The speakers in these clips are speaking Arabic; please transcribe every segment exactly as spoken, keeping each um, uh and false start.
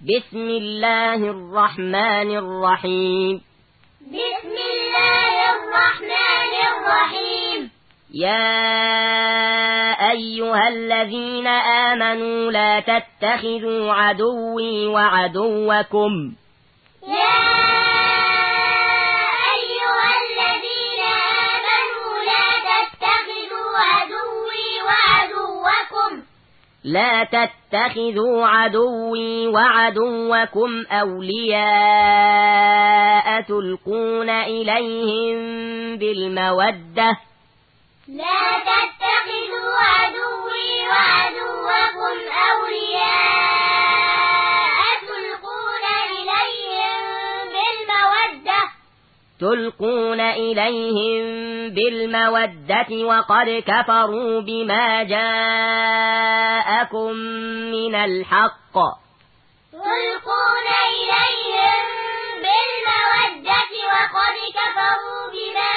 بسم الله الرحمن الرحيم بسم الله الرحمن الرحيم يا أيها الذين آمنوا لا تتخذوا عدوي وعدوكم يا أيها الذين آمنوا لا تتخذوا عدوي وعدوكم لا تتخذوا عدوي وعدوكم أولياء تلقون إليهم بالمودة لا تتخذوا عدوي وعدوكم أولياء تلقون إليهم بالمودة تلقون إليهم بالمودة وقد كفروا بما جاءكم من الحق تلقون إليهم بالمودة وقد كفروا بما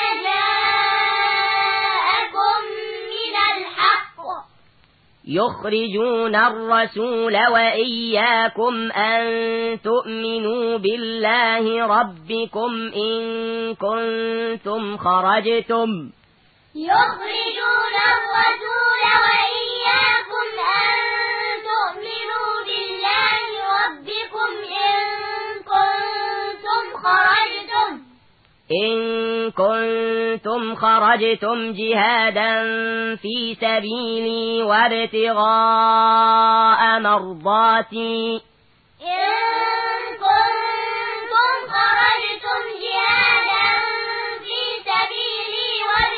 جاءكم من الحق يخرجون الرسول وإياكم أن تؤمنوا بالله ربكم إن كنتم خرجتم يخرجون الرسول وإياكم أن تؤمنوا بالله ربكم إن كنتم خرجتم إن كنتم خرجتم جهادا في سبيلي وابتغاء مرضاتي إن كنتم خرجتم جهادا في سبيلي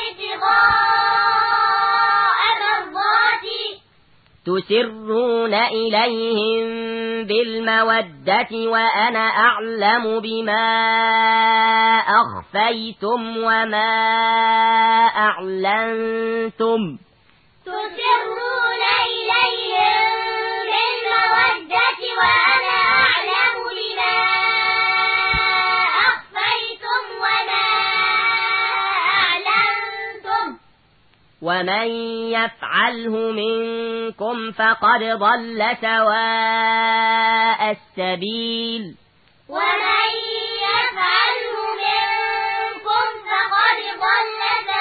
وابتغاء مرضاتي تسرون إليهم بالمودة وأنا أعلم بما أخفيتم وما أعلنتم تسرون إليهم بالمودة وأنا أعلم بما أخفيتم وما أعلنتم ومن يفعله منكم فقد ضل سواء السبيل ومن يفعله منكم فقد ضل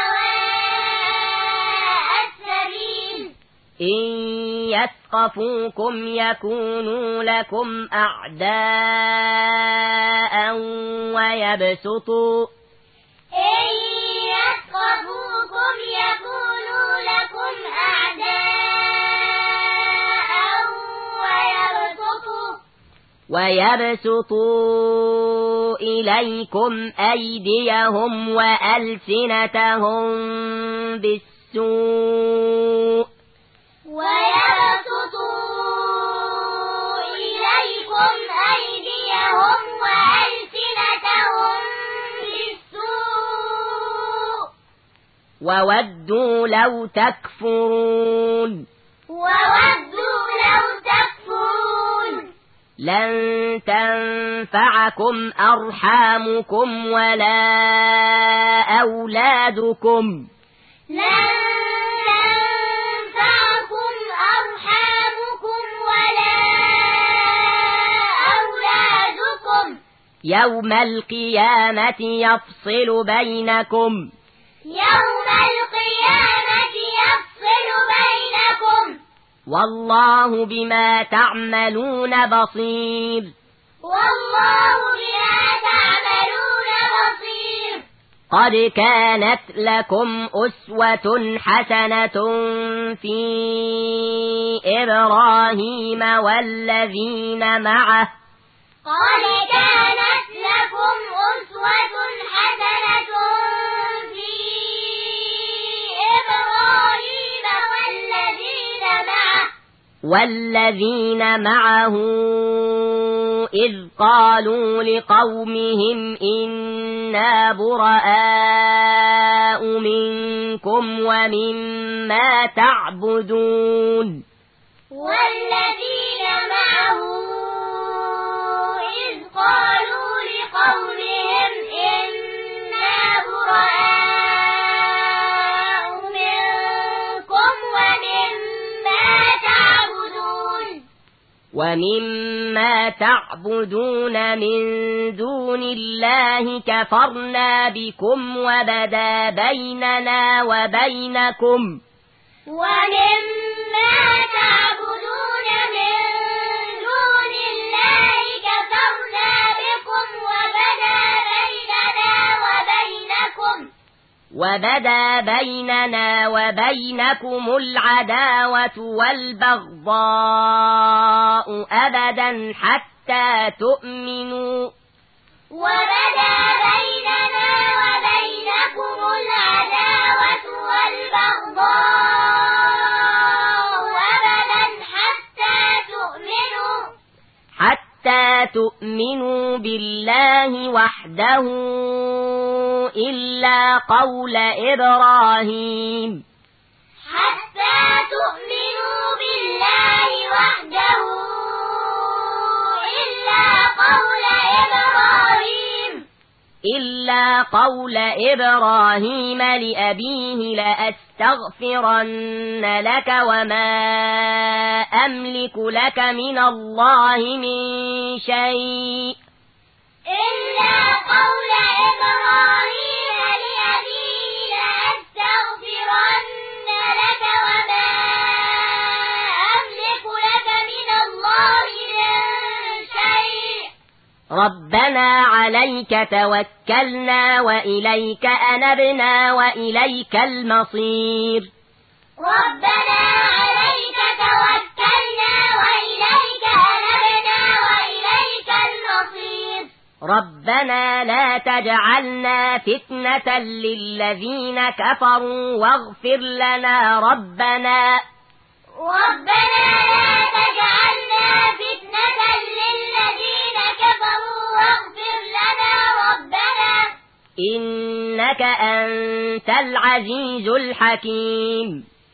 سواء السبيل إن يثقفوكم يكونوا لكم أعداء ويبسطوا إن يثقفوكم يكونوا لكم أعداء ويبسطوا ويبسطوا إليكم أيديهم وألسنتهم بالسوء ويبسطوا إليكم أيديهم وألسنتهم بالسوء وودوا لو تكفرون وودوا لو تكفرون لن تنفعكم أرحامكم ولا أولادكم لن تنفعكم أرحامكم ولا أولادكم يوم القيامة يفصل بينكم يوم القيامة يفصل بينكم والله بما تعملون بصير والله بما تعملون بصير قد كانت لكم أسوة حسنة في إبراهيم والذين معه قد كانت لكم أسوة حسنة في إبراهيم والذين معه والذين معه إذ قالوا لقومهم إنا براء منكم ومما تعبدون والذين معه إذ قالوا لقومهم إنا براء منكم ومما تعبدون ومما ما تعبدون من دون الله كفرنا بكم وبدا بيننا وبينكم ومما تعبدون من دون الله كفرنا بكم وبدا بيننا وبينكم وبدا بيننا وبينكم العداوة والبغضاء أبدا حتى تؤمنوا وبدا بيننا وبينكم العداوة والبغضاء أبدا حتى تؤمنوا حتى تؤمنوا بالله وحده إلا قول إبراهيم حتى تؤمنوا بالله وحده إلا قول إبراهيم إلا قول إبراهيم لأبيه لأستغفرن لك وما أملك لك من الله من شيء إلا قول إبراهيم لأبيه لأستغفرن لك وما أملك لك من الله من شيء ربنا عليك توكلنا وإليك أنبنا وإليك المصير ربنا عليك توكلنا وإليك أنبنا وإليك المصير ربنا لا تجعلنا فتنة للذين كفروا واغفر لنا ربنا ربنا لا تجعلنا فتنة للذين كفروا واغفر لنا ربنا إنك أنت العزيز الحكيم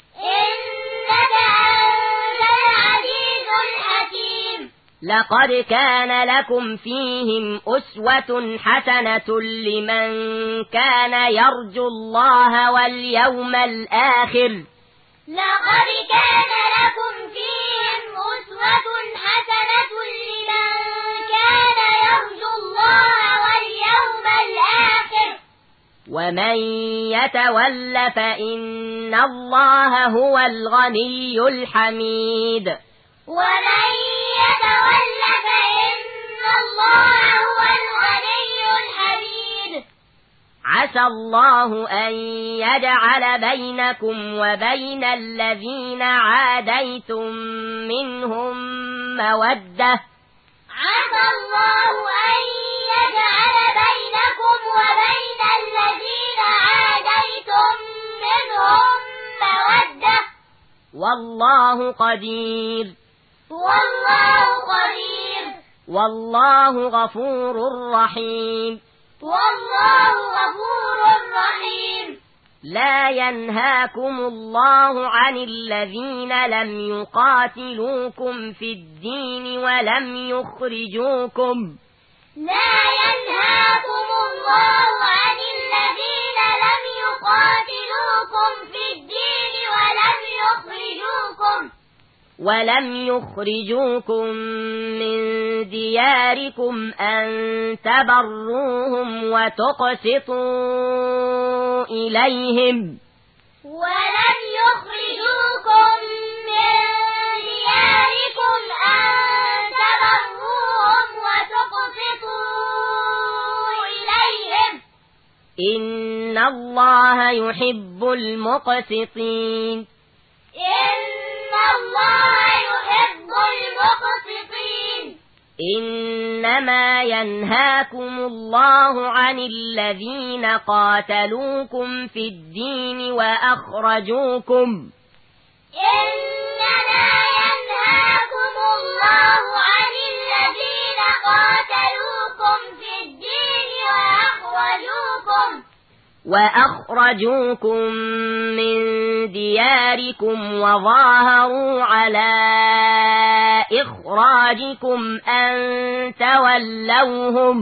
إنك أنت العزيز الحكيم لقد كان لكم فيهم أسوة حسنة لمن كان يرجو الله واليوم الآخر لقد كان لكم فيهم أسوة حسنة لمن كان يرجو الله واليوم الآخر ومن يتول فإن الله هو الغني الحميد ومن يتول فإن الله هو الغني الحميد عسى الله أن يجعل بينكم وبين الذين عاديتم منهم مودة عسى الله أن يجعل بينكم وبين الذين عاديتم منهم مودة والله قدير والله قدير والله غفور رحيم والله غفور رحيم لا ينهاكم الله عن الذين لم يقاتلوكم في الدين ولم يخرجوكم لا ينهاكم الله عن الذين لم يقاتلوكم في الدين ولم يخرجوكم ولم يخرجوكم من دياركم أن تبروهم وتقسطوا إليهم ولم يخرجوكم من دياركم أن تبروهم وتقسطوا إليهم إن الله يحب المقسطين إن الله يحب المقسطين إنما ينهاكم الله عن الذين قاتلوكم في الدين وأخرجوكم إنما ينهاكم الله عن الذين قاتلوكم في الدين وأخرجوكم وأخرجوكم من دياركم وظاهروا على إخراجكم أن تولوهم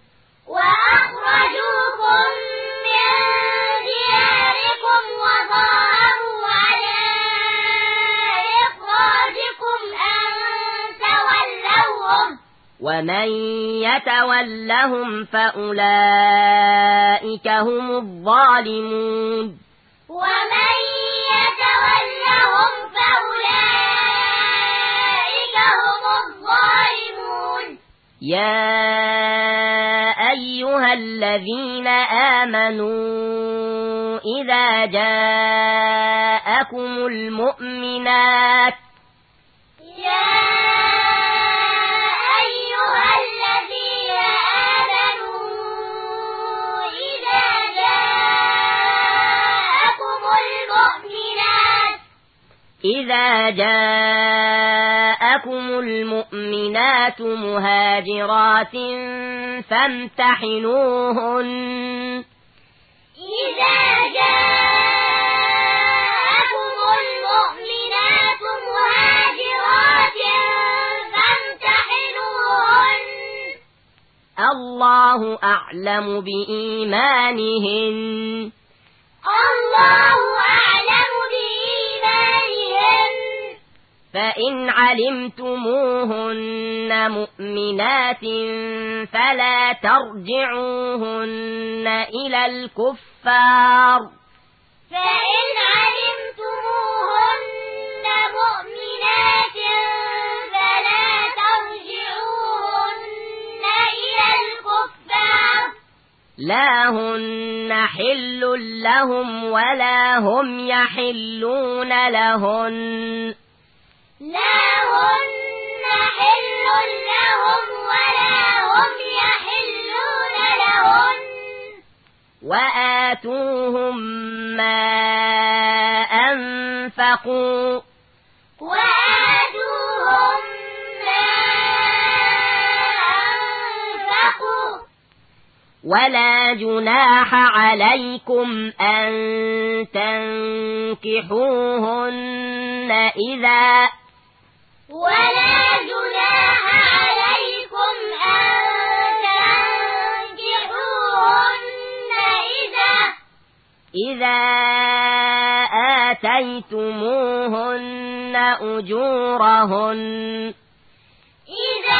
وأخرجوكم من دياركم وظاهروا على إخراجكم أن تولوهم ومن يتولهم فأولئك هم الظالمون ومن يتولهم فأولئك هم الظالمون يا أيها الذين آمنوا إذا جاءكم المؤمنات يا أيها الذين آمنوا إذا جاءكم المؤمنات إذا جاءكم المؤمنات مهاجرات فامتحنوهن إذا جاءكم المؤمنات مهاجرات فامتحنوهن الله أعلم بإيمانهن الله أعلم بإيمانهن فإن علمتموهن مؤمنات فلا ترجعوهن إلى الكفار فإن علمتموهن مؤمنات فلا ترجعوهن إلى الكفار لا هن حل لهم ولا هم يحلون لهن لا هن حل لهم ولا هم يحلون لهن وآتوهم ما أنفقوا وآتوهم ما أنفقوا ولا جناح عليكم أن تنكحوهن إذا ولا جناح عليكم أن تنكحوهن إذا إذا آتيتموهن أجورهن إذا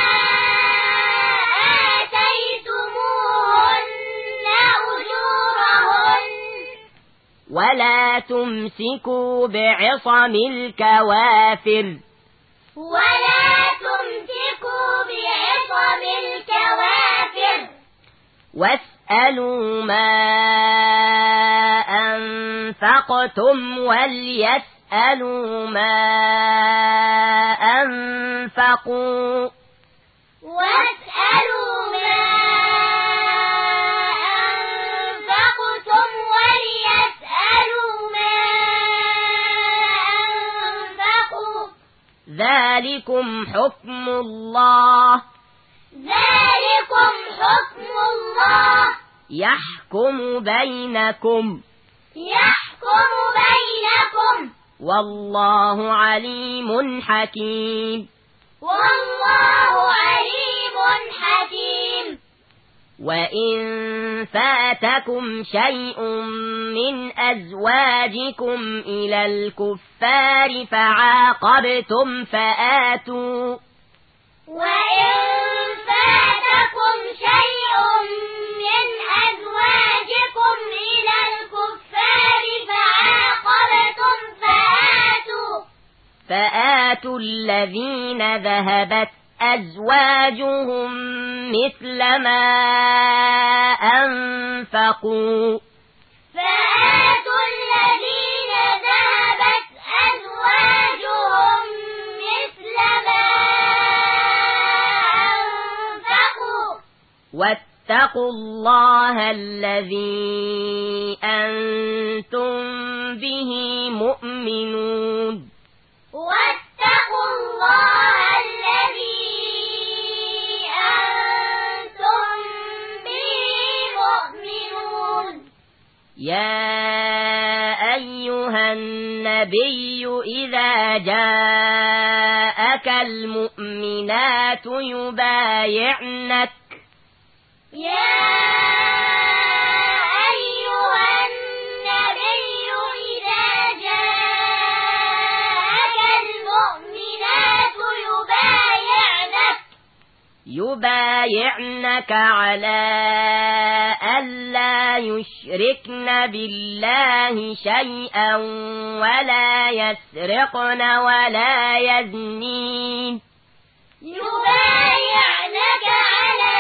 آتيتموهن أجورهن ولا تمسكوا بعصم الكوافر ولا تمسكوا بعصم الكوافر واسألوا ما أنفقتم وليسألوا ما أنفقوا واسألوا ما أنفقتم وليسألوا ما أنفقوا ذلكم حكم الله ذلكم حكم الله يحكم بينكم يحكم بينكم والله عليم حكيم والله عليم حكيم وإن فاتكم شيء من أزواجكم إلى الكفار فعاقبتم فآتوا وإن فاتكم شيء من أزواجكم إلى الكفار فعاقبتم فآتوا فآتوا الذين ذهبت أزواجهم مثل ما أنفقوا فآتوا الذين ذهبت أزواجهم مثل ما أنفقوا واتقوا الله الذي أنتم به مؤمنون واتقوا الله الذي أنتم به مؤمنون يا أيها النبي إذا جاءك المؤمنات يبايعنك يا أيها النبي إذا جاءك المؤمنات يبايعنك يبايعنك على ألا يشركن بالله شيئا ولا يسرقن ولا يزنين يبايعنك على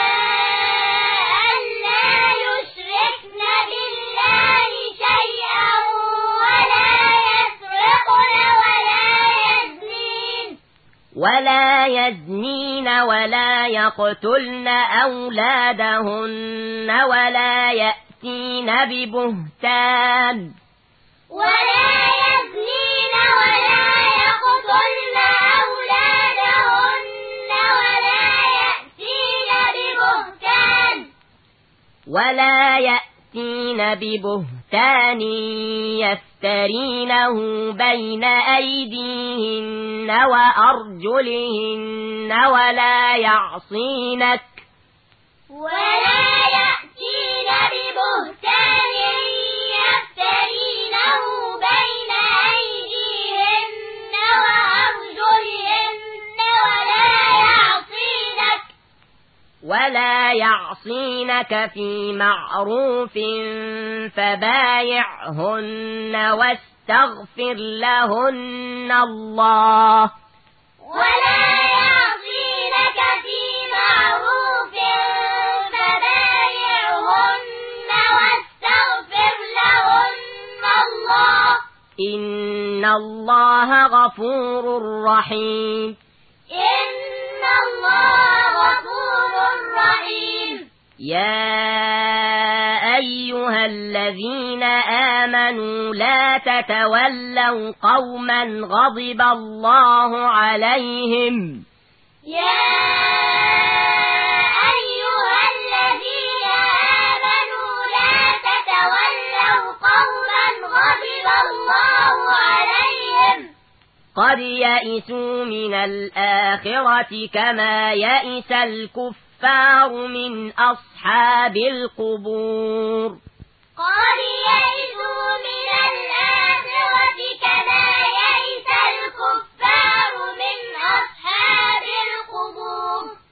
ألا يشركن بالله شيئا ولا يسرقن ولا يزنين ولا يزنين ولا يقتلن أولادهن ولا يأتين ببهتان ولا يزنين ولا يقتلن أولادهن ولا يأتين ببهتان ولا يأتين ببهتان يفترينه بين أيديهن وأرجلهن ولا يعصينك ولا يأتين ببهتان يفترينه بين أيديهن وأرجلهن ولا يعصينك ولا يعصينك في معروف فبايعهن واستغفر لهن الله ولا يعصينك في معروف فبايعهن واستغفر لهن الله إن الله غفور رحيم إن الله غفور رحيم يا أيها الذين آمنوا لا تتولوا قوما غضب الله عليهم يا أيها الذين آمنوا لا تتولوا قوما غضب الله عليهم قد يئسوا من الآخرة كما يئس الكفار من أصحاب القبور قد يئسوا من